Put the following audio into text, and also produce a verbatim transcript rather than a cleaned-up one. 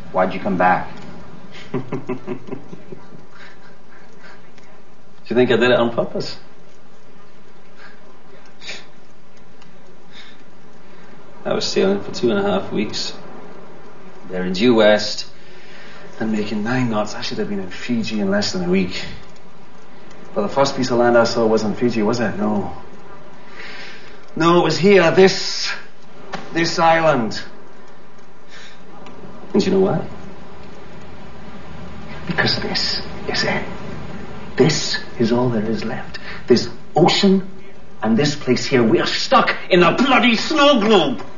Why'd you come back? Do you think I did it on purpose? I was sailing for two and a half weeks. There in due west and making nine knots. I should have been in Fiji in less than a week. But the first piece of land I saw wasn't Fiji, was it? No. No, it was here, this, this island. And you know why? Because this is it. This is all there is left. This ocean and this place here. We are stuck in a bloody snow globe.